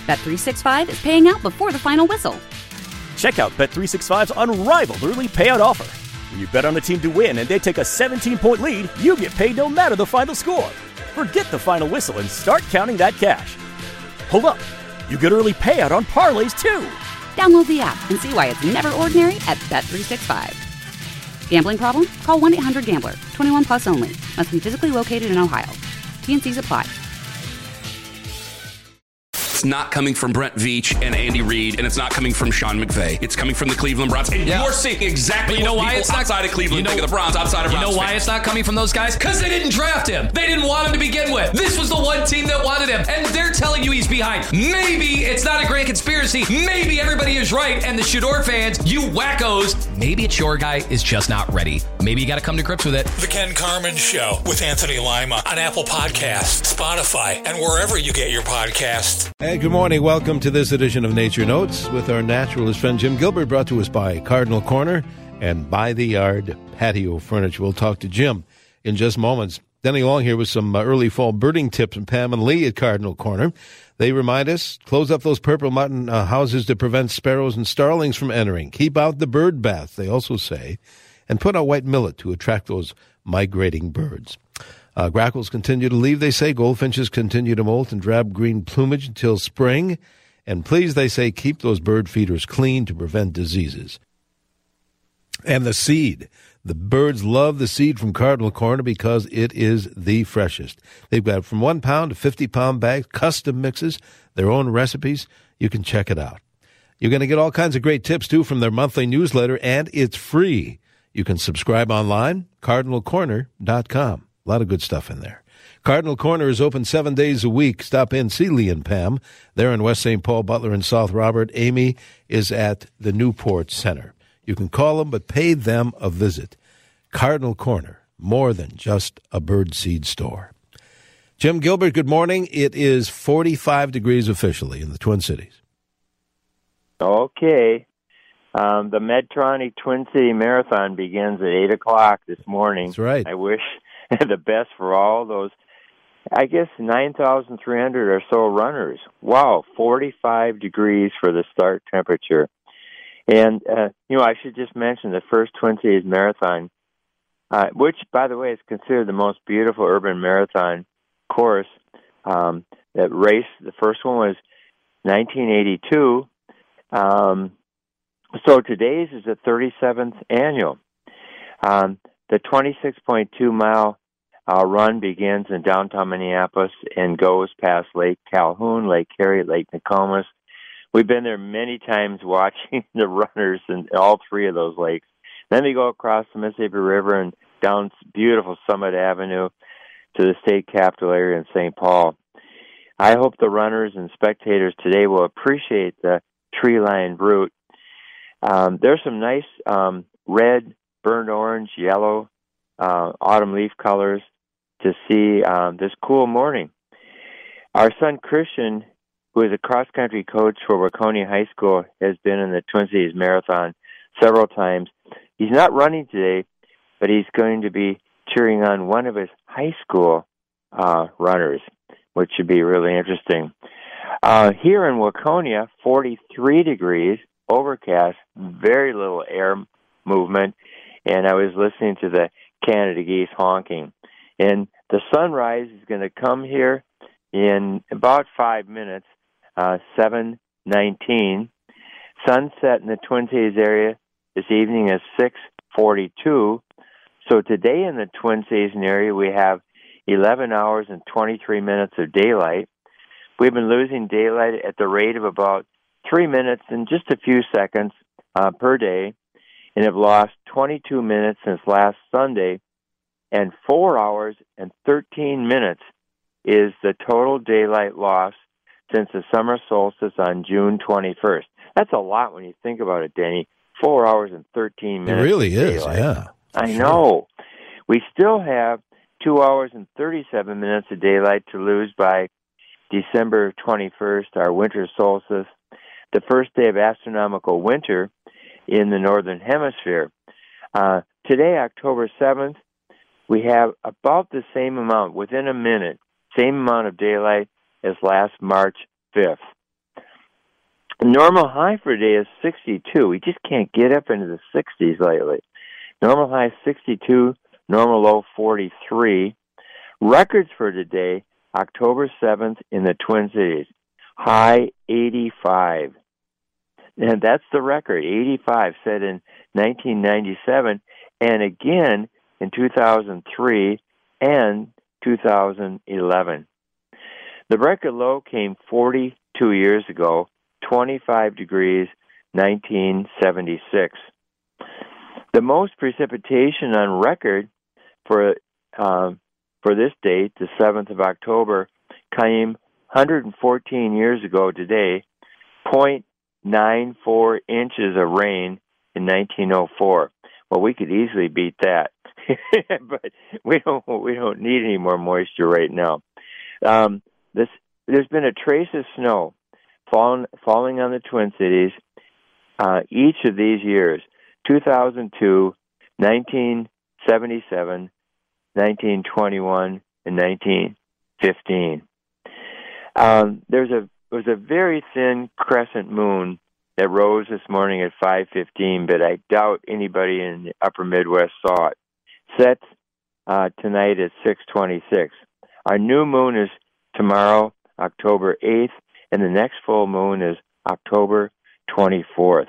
Bet365 is paying out before the final whistle. Check out Bet365's unrivaled early payout offer. When you bet on a team to win and they take a 17-point lead, you get paid no matter the final score. Forget the final whistle and start counting that cash. Hold up. You get early payout on parlays, too. Download the app and see why it's never ordinary at Bet365. Gambling problem? Call 1-800-GAMBLER. 21 plus only. Must be physically located in Ohio. T&Cs apply. It's not coming from Brent Veach and Andy Reid, and it's not coming from Sean McVay. It's coming from the Cleveland Browns. And you're seeing exactly what people outside of Cleveland think of the Browns, outside of Browns. You know why it's not coming from those guys? Because they didn't draft him. They didn't want him to begin with. This was the one team that wanted him, and they're telling you he's behind. Maybe it's not a grand conspiracy. Maybe everybody is right, and the Shador fans, you wackos, maybe it's your guy is just not ready. Maybe you got to come to grips with it. The Ken Carman Show with Anthony Lima on Apple Podcasts, Spotify, and wherever you get your podcasts. Hey, good morning. Welcome to this edition of Nature Notes with our naturalist friend Jim Gilbert, brought to us by Cardinal Corner and By the Yard Patio Furniture. We'll talk to Jim in just moments. Denny Long here with some early fall birding tips from Pam and Lee at Cardinal Corner. They remind us, close up those purple mountain houses to prevent sparrows and starlings from entering. Keep out the bird bath, they also say, and put out white millet to attract those migrating birds. Grackles continue to leave, they say. Goldfinches continue to molt in drab green plumage until spring. And please, they say, keep those bird feeders clean to prevent diseases. And the seed. The birds love the seed from Cardinal Corner because it is the freshest. They've got from 1 pound to 50-pound bags, custom mixes, their own recipes. You can check it out. You're going to get all kinds of great tips, too, from their monthly newsletter, and it's free. You can subscribe online, cardinalcorner.com. A lot of good stuff in there. Cardinal Corner is open 7 days a week. Stop in, see Lee and Pam. They're in West St. Paul, Butler, and South Robert. Amy is at the Newport Center. You can call them, but pay them a visit. Cardinal Corner, more than just a birdseed store. Jim Gilbert, good morning. It is 45 degrees officially in the Twin Cities. Okay. The Medtronic Twin City Marathon begins at 8 o'clock this morning. That's right. I wish the best for all those, I guess, 9,300 or so runners. Wow, 45 degrees for the start temperature. And, I should just mention the first Twin Cities Marathon, which, by the way, is considered the most beautiful urban marathon course. That race, the first one was 1982. So today's is the 37th annual. The 26.2-mile run begins in downtown Minneapolis and goes past Lake Calhoun, Lake Harriet, Lake Nokomis. We've been there many times watching the runners in all three of those lakes. Then they go across the Mississippi River and down beautiful Summit Avenue to the state capitol area in St. Paul. I hope the runners and spectators today will appreciate the tree-lined route. There's some nice red, burnt orange, yellow, autumn leaf colors to see this cool morning. Our son Christian, who is a cross-country coach for Waconia High School, has been in the Twin Cities Marathon several times. He's not running today, but he's going to be cheering on one of his high school runners, which should be really interesting. Here in Waconia, 43 degrees, overcast, very little air movement, and I was listening to the Canada geese honking. And the sunrise is going to come here in about 5 minutes, 7:19. Sunset in the Twin Cities area this evening is 6:42. So today in the Twin Cities area, we have 11 hours and 23 minutes of daylight. We've been losing daylight at the rate of about 3 minutes and just a few seconds per day, and have lost 22 minutes since last Sunday, and 4 hours and 13 minutes is the total daylight loss since the summer solstice on June 21st. That's a lot when you think about it, Danny. 4 hours and 13 minutes. It really is, daylight. yeah. I know. We still have 2 hours and 37 minutes of daylight to lose by December 21st, our winter solstice, the first day of astronomical winter in the Northern Hemisphere. Today, October 7th, we have about the same amount, within a minute, same amount of daylight as last March 5th. Normal high for today is 62. We just can't get up into the 60s lately. Normal high 62, normal low 43. Records for today, October 7th in the Twin Cities, high 85. And that's the record, 85, set in 1997, and again in 2003 and 2011. The record low came 42 years ago, 25 degrees, 1976. The most precipitation on record for this date, the 7th of October, came 114 years ago today, 0.94 inches of rain in 1904. Well, we could easily beat that, but we don't need any more moisture right now. There's been a trace of snow falling on the Twin Cities each of these years: 2002, 1977, 1921, and 1915. There was a very thin crescent moon that rose this morning at 5:15, but I doubt anybody in the upper Midwest saw it. Sets tonight at 6:26. Our new moon is tomorrow, October 8th, and the next full moon is October 24th.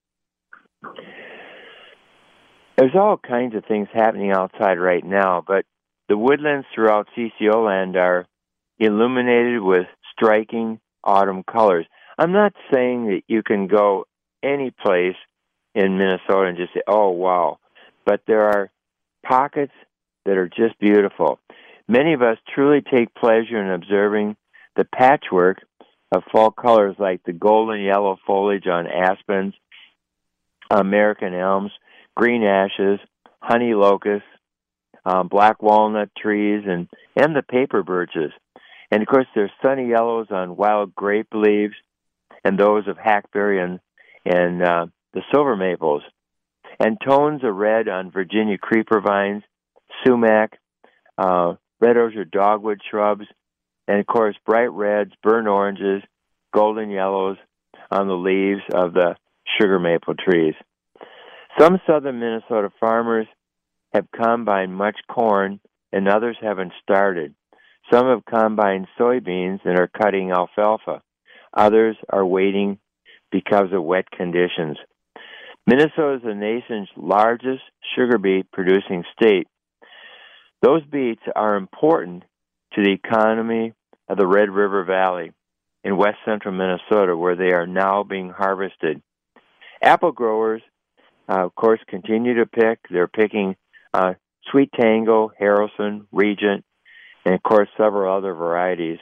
There's all kinds of things happening outside right now, but the woodlands throughout CCO land are illuminated with striking autumn colors. I'm not saying that you can go any place in Minnesota and just say, oh, wow, but there are pockets that are just beautiful. Many of us truly take pleasure in observing the patchwork of fall colors like the golden yellow foliage on aspens, American elms, green ashes, honey locusts, black walnut trees, and the paper birches. And, of course, there's sunny yellows on wild grape leaves and those of hackberry and the silver maples, and tones of red on Virginia creeper vines, sumac, red osier dogwood shrubs, and, of course, bright reds, burnt oranges, golden yellows on the leaves of the sugar maple trees. Some southern Minnesota farmers have combined much corn, and others haven't started. Some have combined soybeans and are cutting alfalfa. Others are waiting because of wet conditions. Minnesota is the nation's largest sugar beet producing state. Those beets are important to the economy of the Red River Valley in west central Minnesota, where they are now being harvested. Apple growers, of course, continue to pick. They're picking Sweet Tango, Harrelson, Regent, and, of course, several other varieties.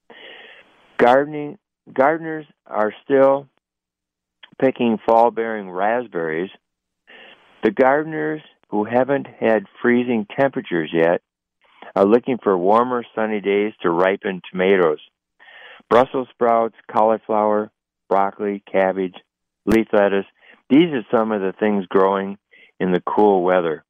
Gardeners are still picking fall-bearing raspberries. The gardeners who haven't had freezing temperatures yet are looking for warmer, sunny days to ripen tomatoes. Brussels sprouts, cauliflower, broccoli, cabbage, leaf lettuce, these are some of the things growing in the cool weather.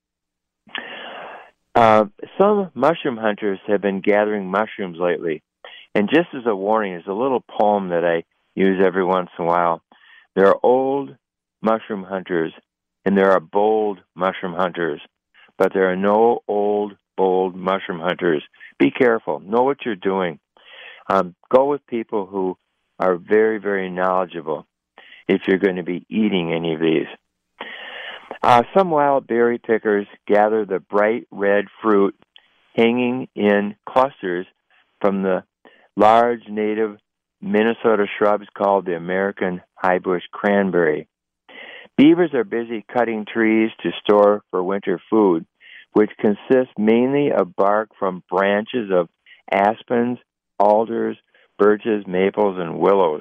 Some mushroom hunters have been gathering mushrooms lately. And just as a warning, there's a little poem that I use every once in a while. There are old mushroom hunters, and there are bold mushroom hunters. But there are no old, bold mushroom hunters. Be careful. Know what you're doing. Go with people who are very, very knowledgeable if you're going to be eating any of these. Some wild berry pickers gather the bright red fruit hanging in clusters from the large native Minnesota shrubs called the American highbush cranberry. Beavers are busy cutting trees to store for winter food, which consists mainly of bark from branches of aspens, alders, birches, maples, and willows.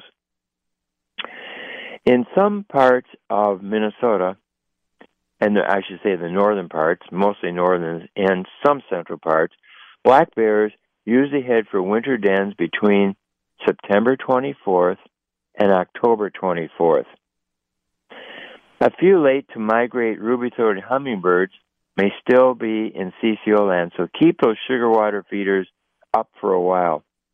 In some parts of Minnesota, and I should say the northern parts, mostly northern and some central parts, black bears usually head for winter dens between September 24th and October 24th. A few late to migrate ruby-throated hummingbirds may still be in CCO land, so keep those sugar water feeders up for a while.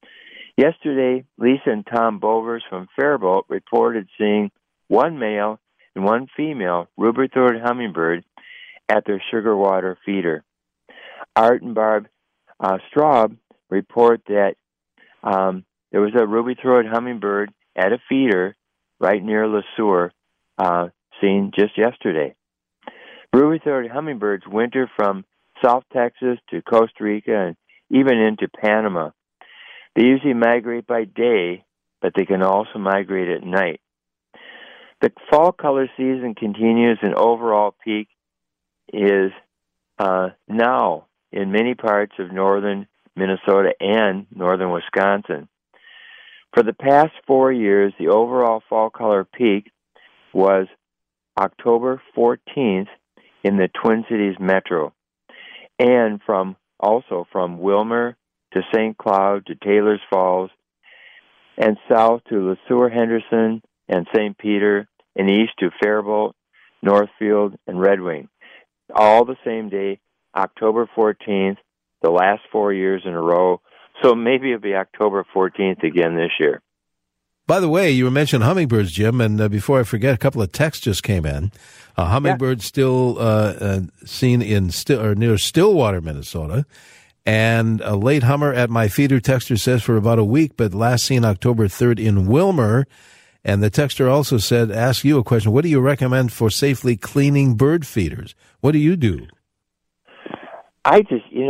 Yesterday, Lisa and Tom Bovers from Faribault reported seeing one male and one female ruby-throated hummingbird at their sugar water feeder. Art and Barb Straub report that there was a ruby-throated hummingbird at a feeder right near Le Sueur seen just yesterday. Ruby-throated hummingbirds winter from South Texas to Costa Rica and even into Panama. They usually migrate by day, but they can also migrate at night. The fall color season continues, and overall peak is now in many parts of northern Minnesota and northern Wisconsin. For the past 4 years, the overall fall color peak was October 14th in the Twin Cities metro, and from Wilmer to St. Cloud to Taylor's Falls, and south to Le Sueur, Henderson, and St. Peter, and east to Faribault, Northfield, and Red Wing. All the same day, October 14th, the last 4 years in a row. So maybe it'll be October 14th again this year. By the way, you mentioned hummingbirds, Jim, and before I forget, a couple of texts just came in. Hummingbirds still seen in near Stillwater, Minnesota, and a late hummer at my feeder, texter says, for about a week, but last seen October 3rd in Wilmer. And the texter also said, ask you a question. What do you recommend for safely cleaning bird feeders? What do you do? I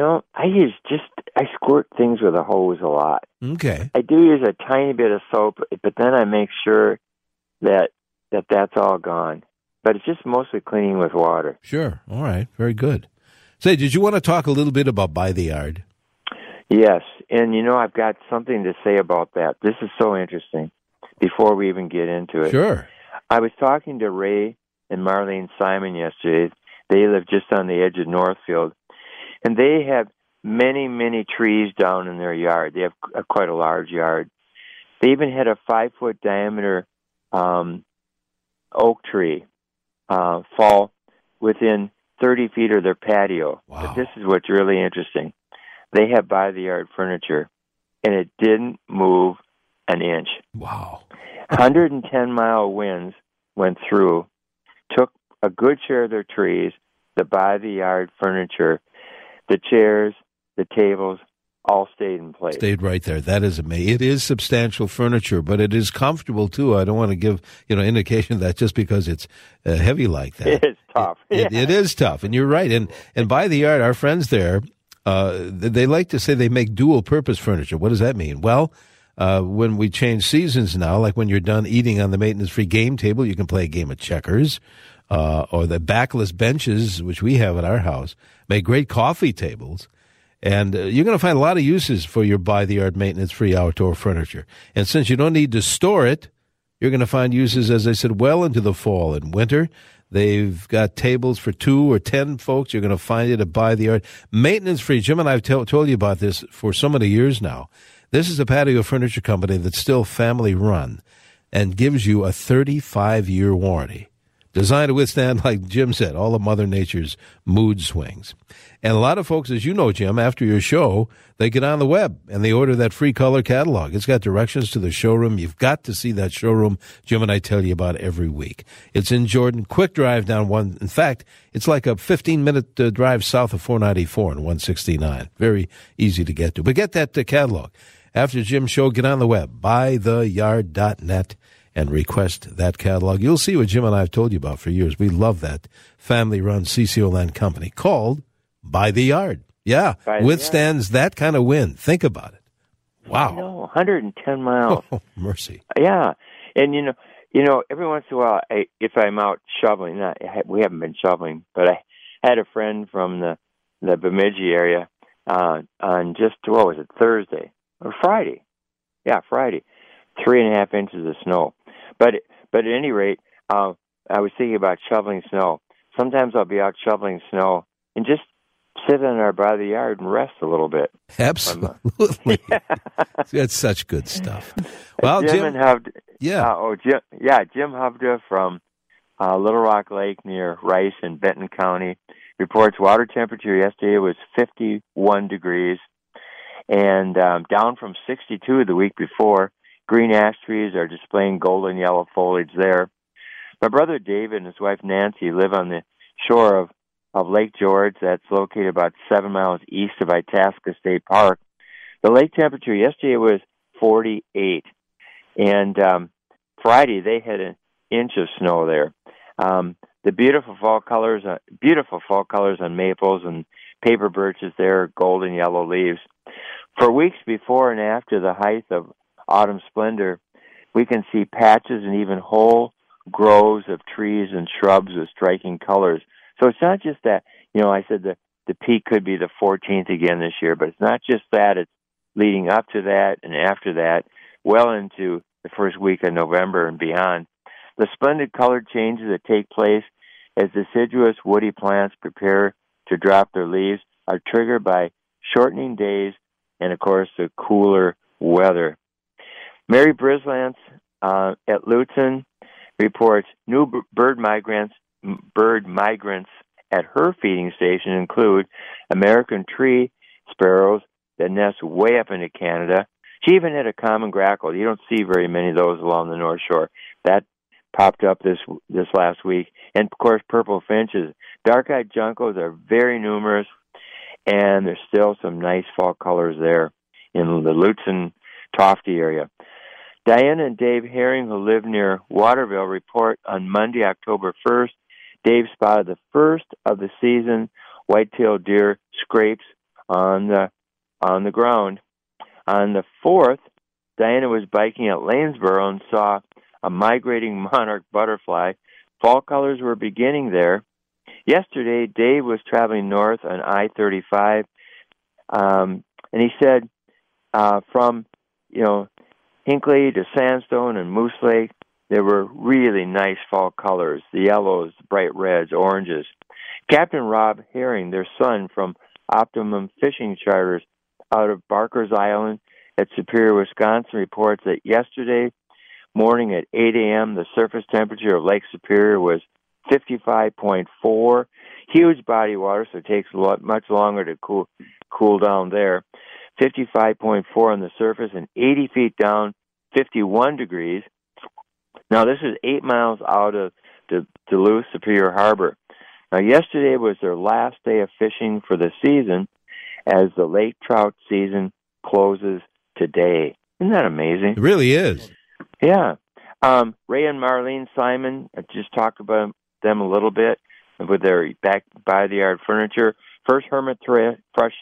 squirt things with a hose a lot. Okay. I do use a tiny bit of soap, but then I make sure that's all gone. But it's just mostly cleaning with water. Sure. All right. Very good. Say, did you want to talk a little bit about By the Yard? Yes. And, I've got something to say about that. This is so interesting before we even get into it. Sure. I was talking to Ray and Marlene Simon yesterday. They live just on the edge of Northfield. And they have many, many trees down in their yard. They have quite a large yard. They even had a 5-foot diameter oak tree fall within 30 feet of their patio. Wow. But this is what's really interesting. They have by-the-yard furniture, and it didn't move an inch. Wow. 110-mile winds went through, took a good share of their trees, the by-the-yard furniture, the chairs, the tables, all stayed in place. Stayed right there. That is amazing. It is substantial furniture, but it is comfortable, too. I don't want to give, indication that just because it's heavy like that. It is tough. It is tough, and you're right. And By the Yard, our friends there, they like to say they make dual-purpose furniture. What does that mean? Well, when we change seasons now, like when you're done eating on the maintenance-free game table, you can play a game of checkers. Or the backless benches, which we have at our house, make great coffee tables. And you're going to find a lot of uses for your by-the-yard maintenance-free outdoor furniture. And since you don't need to store it, you're going to find uses, as I said, well into the fall and winter. They've got tables for 2 or 10 folks. You're going to find it at By-the-Yard. Maintenance-free. Jim and I have told you about this for so many years now. This is a patio furniture company that's still family-run and gives you a 35-year warranty. Designed to withstand, like Jim said, all of Mother Nature's mood swings. And a lot of folks, as you know, Jim, after your show, they get on the web and they order that free color catalog. It's got directions to the showroom. You've got to see that showroom Jim and I tell you about every week. It's in Jordan. Quick drive down one. In fact, it's like a 15-minute drive south of 494 and 169. Very easy to get to. But get that catalog. After Jim's show, get on the web, bytheyard.net. And request that catalog. You'll see what Jim and I have told you about for years. We love that family-run CCO land company called By the Yard. Yeah, withstands that kind of wind. Think about it. Wow. 110 miles. Oh, mercy. Yeah. And, every once in a while, if I'm out shoveling, we haven't been shoveling, but I had a friend from the Bemidji area on just, Thursday or Friday? Yeah, Friday. 3.5 inches of snow. But at any rate, I was thinking about shoveling snow. Sometimes I'll be out shoveling snow and just sit in our by the yard and rest a little bit. Absolutely. That's such good stuff. Well, Jim Jim Hovda from Little Rock Lake near Rice in Benton County reports water temperature yesterday was 51 degrees. and down from 62 the week before. Green ash trees are displaying golden yellow foliage there. My brother David and his wife Nancy live on the shore of Lake George. That's located about 7 miles east of Itasca State Park. The lake temperature yesterday was 48, and Friday they had an inch of snow there. The beautiful fall colors on maples and paper birches there, golden yellow leaves. For weeks before and after the height of autumn splendor, we can see patches and even whole groves of trees and shrubs with striking colors. So it's not just that, I said the peak could be the 14th again this year, but it's not just that. It's leading up to that and after that, well into the first week of November and beyond. The splendid color changes that take place as deciduous woody plants prepare to drop their leaves are triggered by shortening days and, of course, the cooler weather. Mary Brislance at Lutzen reports new bird migrants at her feeding station include American tree sparrows that nest way up into Canada. She even had a common grackle. You don't see very many of those along the North Shore. That popped up this last week. And, of course, purple finches. Dark-eyed juncos are very numerous, and there's still some nice fall colors there in the Lutzen, Tofty area. Diana and Dave Herring, who live near Waterville, report on Monday, October 1st, Dave spotted the first of the season white-tailed deer scrapes on the ground. On the 4th, Diana was biking at Lanesboro and saw a migrating monarch butterfly. Fall colors were beginning there. Yesterday, Dave was traveling north on I-35, and he said from, Hinkley to Sandstone and Moose Lake, there were really nice fall colors, the yellows, bright reds, oranges. Captain Rob Herring, their son from Optimum Fishing Charters out of Barker's Island at Superior, Wisconsin, reports that yesterday morning at 8 a.m., the surface temperature of Lake Superior was 55.4. Huge body of water, so it takes much longer to cool down there. 55.4 on the surface and 80 feet down, 51 degrees. Now, this is 8 miles out of Duluth Superior Harbor. Now, yesterday was their last day of fishing for the season as the lake trout season closes today. Isn't that amazing? It really is. Yeah. Ray and Marlene Simon, I just talked about them a little bit with their back by the yard furniture. First hermit thrush,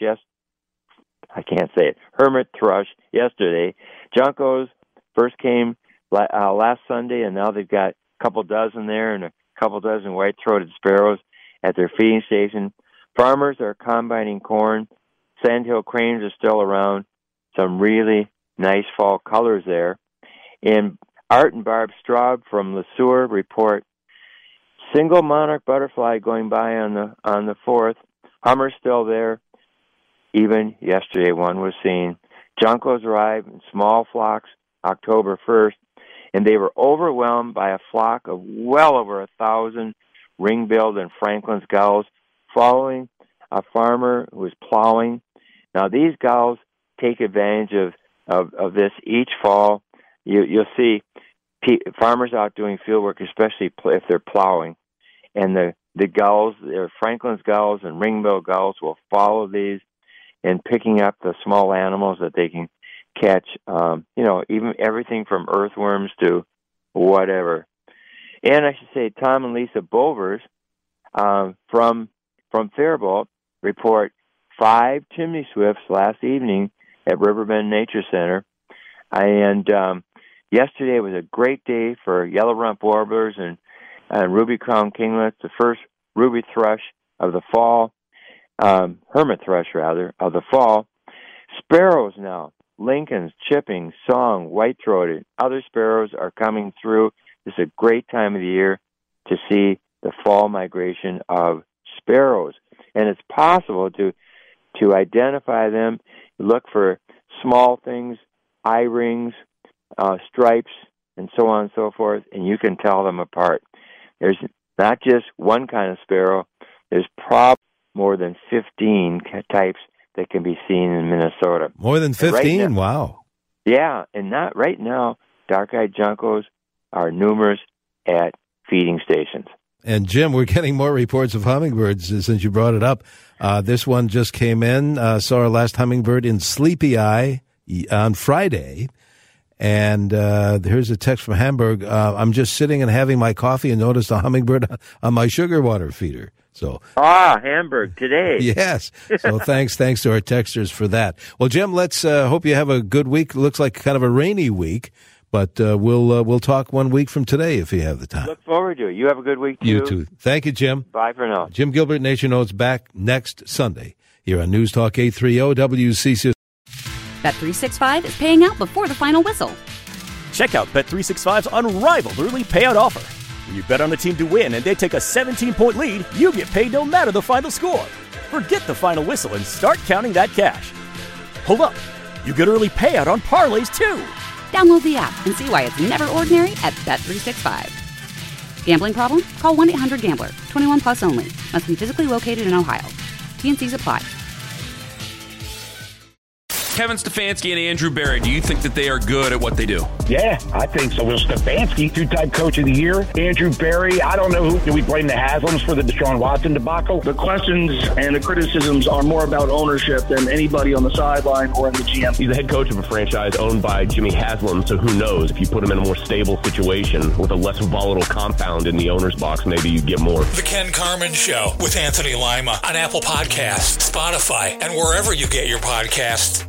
hermit thrush yesterday. Juncos first came last Sunday, and now they've got a couple dozen there and a couple dozen white-throated sparrows at their feeding station. Farmers are combining corn. Sandhill cranes are still around. Some really nice fall colors there. And Art and Barb Straub from Le Sueur report single monarch butterfly going by on the 4th. Hummer's still there. Even yesterday one was seen. Juncos arrived in small flocks October 1st, and they were overwhelmed by a flock of well over 1,000 ring-billed and Franklin's gulls following a farmer who was plowing. Now, these gulls take advantage of this each fall. You'll see farmers out doing field work, especially if they're plowing, and the gulls, Franklin's gulls and ring-billed gulls will follow these and picking up the small animals that they can catch, even everything from earthworms to whatever. And I should say Tom and Lisa Bovers from Faribault report 5 chimney swifts last evening at Riverbend Nature Center. And yesterday was a great day for yellow rump warblers and ruby crown kinglets, the first ruby thrush of the fall, hermit thrush rather, of the fall. Sparrows now, Lincolns, chipping, song, white-throated, other sparrows are coming through. It's a great time of the year to see the fall migration of sparrows. And it's possible to identify them, look for small things, eye rings, stripes, and so on and so forth, and you can tell them apart. There's not just one kind of sparrow. There's probably more than 15 types that can be seen in Minnesota. More than 15? Wow. Yeah, and not right now, dark-eyed juncos are numerous at feeding stations. And, Jim, we're getting more reports of hummingbirds since you brought it up. This one just came in, saw our last hummingbird in Sleepy Eye on Friday. And here's a text from Hamburg. I'm just sitting and having my coffee and noticed a hummingbird on my sugar water feeder. So Hamburg today. Yes. So thanks to our texters for that. Well, Jim, let's hope you have a good week. Looks like kind of a rainy week, but we'll talk 1 week from today if you have the time. Look forward to it. You have a good week too. You too. Thank you, Jim. Bye for now. Jim Gilbert, Nature Notes, back next Sunday here on News Talk 830 WCCO. Bet365 is paying out before the final whistle. Check out Bet365's unrivaled early payout offer. When you bet on a team to win and they take a 17-point lead, you get paid no matter the final score. Forget the final whistle and start counting that cash. Hold up. You get early payout on parlays, too. Download the app and see why it's never ordinary at Bet365. Gambling problem? Call 1-800-GAMBLER. 21 plus only. Must be physically located in Ohio. T&Cs apply. Kevin Stefanski and Andrew Berry, do you think that they are good at what they do? Yeah, I think so. Well, Stefanski, two-time coach of the year. Andrew Berry, I don't know who. Do we blame the Haslams for the Deshaun Watson debacle? The questions and the criticisms are more about ownership than anybody on the sideline or in the GM. He's the head coach of a franchise owned by Jimmy Haslam, so who knows? If you put him in a more stable situation with a less volatile compound in the owner's box, maybe you get more. The Ken Carman Show with Anthony Lima on Apple Podcasts, Spotify, and wherever you get your podcasts.